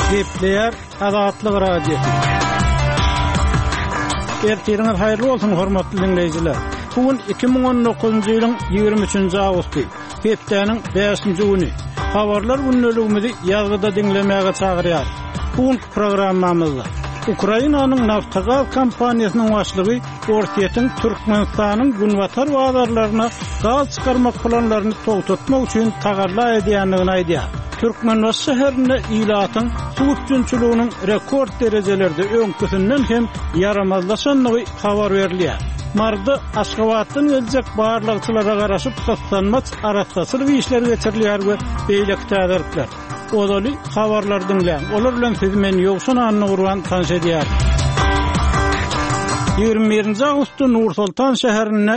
Gepleyer Azatlyk radiosu. Ertiriniz hayırlı olsun hormatly dinleyijiler. Bugün 2019-njy ýylyň 23-nji awgusty. Hepdeniň 5-nji güni. Habarlar günnäligimizi ýazgyda dinlemäge çagyrýar. Bugün programmamyzda Ukrainanyň Naftogaz kompaniýasynyň başlygy Ortiýetiň Türkmenistanyň günwatar bazarlaryna gaz çykarmak planlaryny togtatmak üçin tagarla edýändigini aýdýar. Türkmenbaş şäherinde ilatyň suwut üçinçiliginiň rekord derejelerde öňküsünden hem yaramazlaşanlygy habar berilýär. Marda Aşgabatdan geljek barlykçylara garaşyp satlanmak araçsylyk işleri geçirilýär we beýlek täzirler. Odaly habarlar dinleýän. Olar bilen siz men ýogşun anny urgan tanış edýär. 21-nji awgustda Nur-Sultan şäherine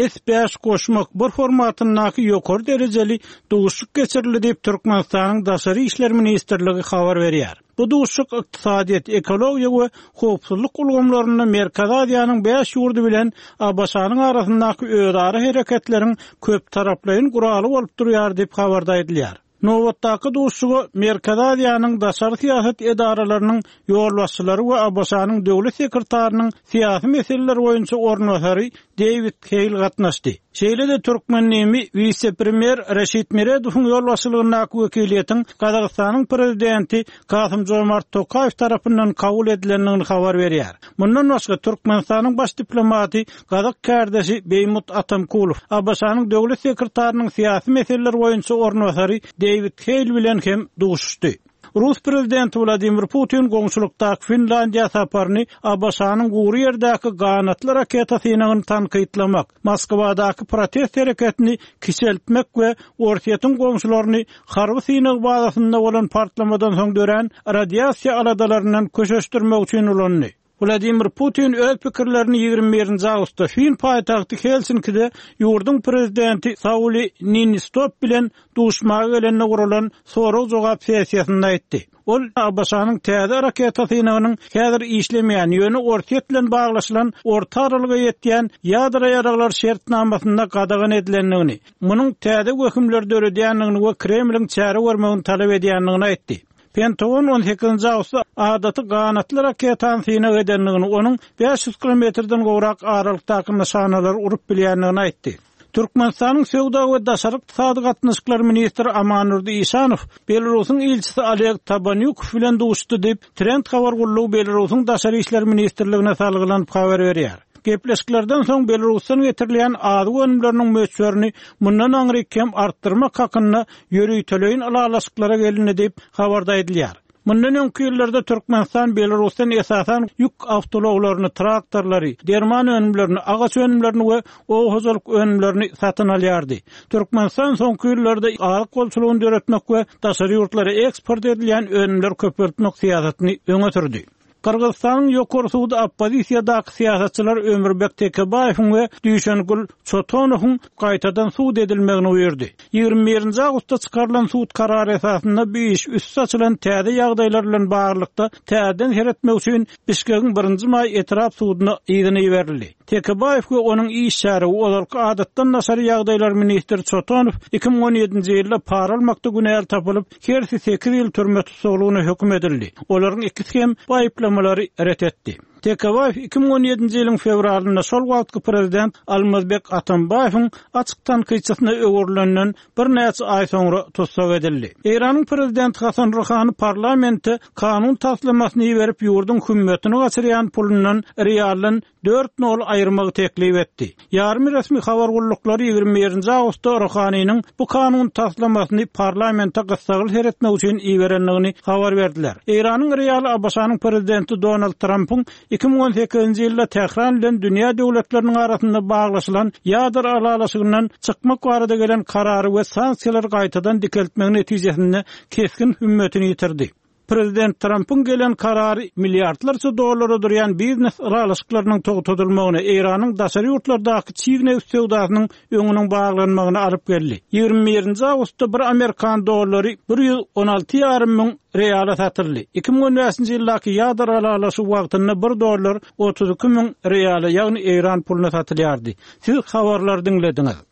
S5 goşmak bir formatyndaky ýokary derejeli duguşyk geçirildi diýip Türkmenistanyň daşary işler ministrligi habar berýär. Bu duguşyk ykdysadyýet, ekologiýa we howpsuzlyk ulgamlaryny Merkez Aziýanyň 5 ýurdu bilen Abaşanyň arasyndaky öýdary hereketleriň köp taraplaýyn guraly bolup durýar diýip habarda edilýär. Nowatdaky duguşygy Merkez Aziýanyň daşary siýasat edaralarynyň ýolbaşçylary we Abaşanyň döwlet sekretarinyň siýasy meseleler boýunça ornwatary David Hale gatnaşdy. Şeýle-de Türkmennimi vice-premier Reşit Meredowyň ýolbaşçylygyndaky wekiliýetiň Gazagystanyň prezidenti Kasym-Jomart Tokaýew tarapyndan kabul edilendigini habar berýär. Mundan başga Türkmenistanyň baş diplomaty Gazak kärdeşi Beýmut Atamkulow Abaşanyň döwlet sekretarinyň siýasy meseleler boýunça ornwatary David Hale bilen hem duguşdy. Rus prezidenti Vladimir Putin goňşulukdaky Finlandiýa saparyny Abaşanyň gury ýerdäki ganatly raketasynyň tankytlamak, Moskwadaky protest hereketini kiçeltmek we Ortiýetiň goňşularyny harby synyk bazasynda bolan partlamadan soň dören radiasiýa aladalaryndan köçeşdirmek üçin ulandy. Vladimir Putin öz pikirlerini 21-nji awgustda Fin paýtagty Helsinkide ýurdun prezidenti Sauli Niinistö bilen duşmaga gelende guralan sorag jogap sessiýasynda aýtdy. Ol Abaşanyň täze raketasynyň häzir işlemeýän ýöne Ortiýet bilen baglaşylan orta aralyga ýetýän ýadra ýaraglar şertnamasynda gadagan edilendigini, munyň täze hökümlerde öredýändigini we Kremliň çäre görmegini talap edýändigini aýtdy. Pentagon 18-nji awgustda adaty ganatly raketany synav edenligini, onuň 500 kilometrden gowrak aralykdaky nişanalar urup bilýändigini aýtdy. Türkmenistanyň Sowda we daşary ykdysady gatnaşyklar ministri Amanurdy Işanow Belarusyň ilçisi Oleg Tabanyuk bilen duşdy diýip Trend habar gullugy Belarusyň daşary işler ministrligine salgylan habar berýär. Gepleşiklerden soň Belarusdan getirilýän ady önümleriniň möçberini mundan aňry kem artdyrmak hakyna ýörüýteleýin alalaşyklara gelindi diýip habarda edilýär. Mundan öňki ýylllarda Türkmenistan Belarusdan esasan ýük awtologlaryny, traktorlary, derman önümlerini, agaç önümlerini we oğuzolyk önümlerini satyn alýardy. Türkmenistan soňky ýyllarda alyk golçulugyny döretmek we daşary ýurtlara eksport edilýän önümler köpeltmek siýasatyny öňe sürdi. Kırgızstanyň ýokary suwda oppozisiýadaky siýasatçylar Ömürbek Tekebaýewiň we Düýşengül Çotonowyň gaýtadan suwd edilmegini öýerdi. 21-nji awgustda çykarylan suwd karary esasynda bu iş üst açylan täze ýagdaýlar bilen baglykda täzeden heretmek üçin Bişkegiň 1-nji maý etraf suwdyna ýygyny berildi. Tekebaýew we onuň iş şäheri olaryk adatdan naşary ýagdaýlar ministri Çotonow 2017-nji ýylda para almakda günäl tapylyp, her 8 ýyl türme tutsagylygyna hökm edildi. Olaryň ikisi hem aýplamaları ret etdi. Tekebaýew 2017-nji ýylyň fevralynda şol wagtky prezident Almazbek Atambaýewiň açyk tankyçysyna öwürlenen bir näçe aý soňra tutsak edildi. Iranyň prezidenti Hasan Rouhany parlamentde kanun taslamasyny berip ýurdun hükümetini gaçyrýan pulundan realyn 4 nol aýyrmagy teklip etdi. Ýarmy resmi habar gullukları 21-nji awgustda Rouhanyň bu kanun taslamasyny parlamentde gysgaly heretmek üçin iberenligini habar berdiler. Iranyň real Abaşanyň prezidenti Donald Trump'yň 2018-nji ýylda Tehran bilen dünýä döwletleriniň arasynda baglaşylan ýadar alalaşygyndan çykmak barada gelen karary we sanksiýalar gaýtadan dikeltmek netijesinde keskin hümmetini ýitirdi. Prezident Trump'ın gelen karary milliardlarça dollara durýan biznes alalaşyklarynyň togtatylmagyna, Iranyň daşary ýurtlardaky çiğne sowdasynyň öňüniň baglanmagyna alyp geldi. 21-nji awgustda bir Amerikan dollary 116,5 ming reala satyldy. 2015-nji ýyldaky ýadar alalaşyk wagtynda 1 dollar 32 ming reala, ýagny Iran puluna satylýardy. Siz habarlar dinlediňiz.